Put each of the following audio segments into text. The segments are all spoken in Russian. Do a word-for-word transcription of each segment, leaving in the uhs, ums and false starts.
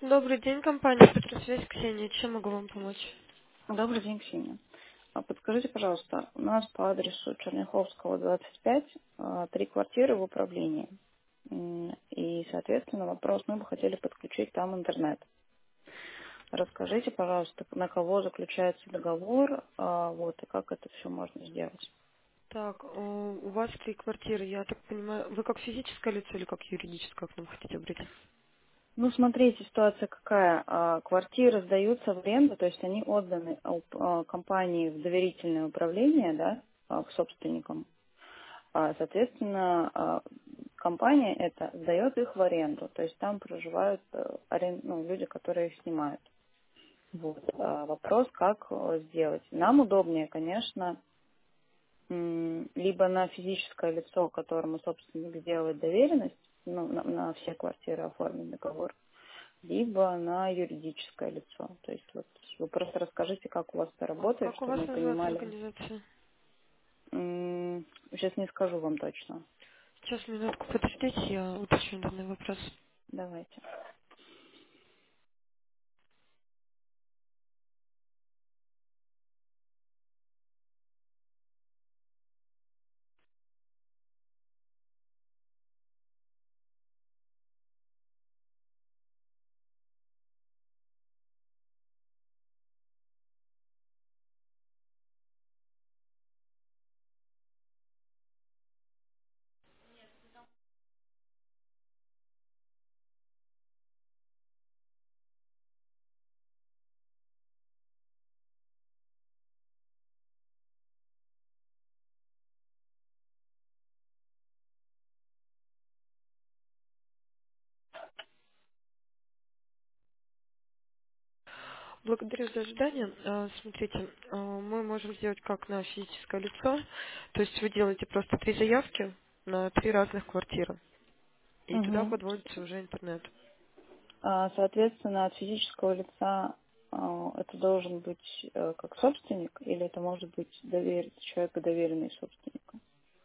Добрый день, компания Петросвязь, Ксения. Чем могу вам помочь? Добрый день, Ксения. А Подскажите, пожалуйста, у нас по адресу Черняховского, двадцать пять, а, три квартиры в управлении. М, И, соответственно, вопрос, мы бы хотели подключить там интернет. Расскажите, пожалуйста, на кого заключается договор, а, вот, и как это все можно сделать. Так, о, у вас три квартиры, я так понимаю. Вы как физическое лицо или как юридическое к нам хотите обратиться? Ну, смотрите, ситуация какая. А, Квартиры сдаются в аренду, то есть они отданы а, уп- а, компании в доверительное управление, да, а, к собственникам. А, Соответственно, а, компания эта сдает их в аренду, то есть там проживают э, арен- ну, люди, которые их снимают. Вот. А Вопрос, как э, сделать. Нам удобнее, конечно, м, либо на физическое лицо, которому собственник сделает доверенность, ну, на, на все квартиры оформить договор, либо на юридическое лицо. То есть вот вы просто расскажите, как у вас это А работает, как у чтобы вас мы называется понимали. организация? М, Сейчас не скажу вам точно. Сейчас, минутку, подождите, я уточню данный вопрос. Давайте. Благодарю за ожидание. А, Смотрите, а, мы можем сделать как на физическое лицо, то есть вы делаете просто три заявки на три разных квартиры, и туда Мгм. подводится уже интернет. А, Соответственно, от физического лица а, это должен быть э, как собственник, или это может быть довер... человек, доверенный собственнику?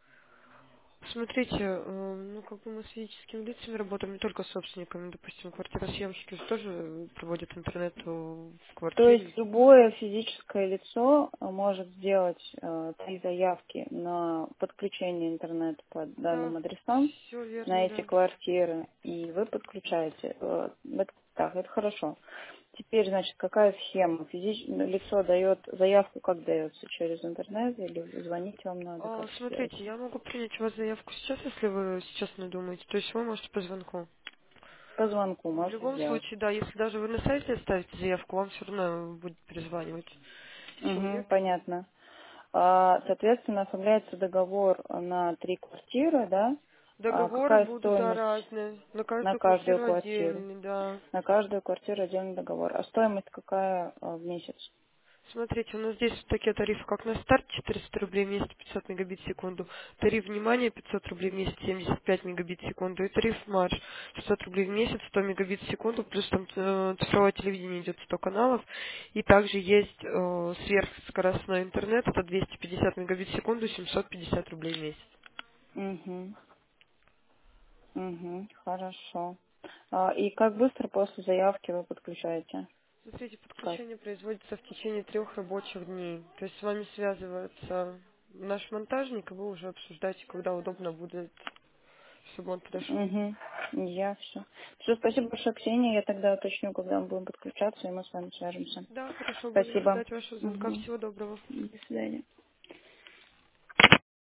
Смотрите, э, ну как бы мы с физическими лицами работаем, не только с собственниками, допустим, квартиросъемщики же тоже проводят интернет э, в То есть квартире. любое физическое лицо э, может сделать э, три заявки на подключение интернета по Да, данным адресам все верно, на эти да. квартиры, и вы подключаете. Э, это- так, это хорошо. Теперь, значит, какая схема? Физич... ну, Лицо дает заявку, как дается? Через интернет или звонить вам надо, А, как это смотрите, делается? я могу принять у вас заявку сейчас, если вы сейчас не думаете. То есть вы можете по звонку. По звонку В можно любом сделать. случае, да, если даже вы на сайте оставите заявку, вам все равно будет перезванивать Угу, человек. понятно. А, Соответственно, оформляется договор на три квартиры, да? А Договоры какая будут, да, стоимость разные. На на каждую каждую квартиру квартиру? отдельный, да. На каждую квартиру отдельный договор. А стоимость какая а, в месяц? Смотрите, у нас здесь вот такие тарифы, как на старт четыреста рублей в месяц, пятьсот мегабит в секунду, тариф внимания пятьсот рублей в месяц, семьдесят пять мегабит в секунду, и тариф марш шестьсот рублей в месяц, сто мегабит в секунду, плюс там э, цифровое телевидение идет сто каналов, и также есть э, сверхскоростной интернет, это двести пятьдесят мегабит в секунду, семьсот пятьдесят рублей в месяц. Угу, угу, хорошо. А, и как быстро после заявки вы подключаете? Смотрите, Как? подключение производится в течение трех рабочих дней. То есть с вами связывается наш монтажник, и вы уже обсуждаете, когда удобно будет, чтобы он подошел. Угу, я все. Все, спасибо большое, Ксения. Я тогда уточню, когда мы будем подключаться, и мы с вами свяжемся. Да, хорошо, будем Спасибо. ожидать вашего звонка. Угу. Всего доброго. До свидания.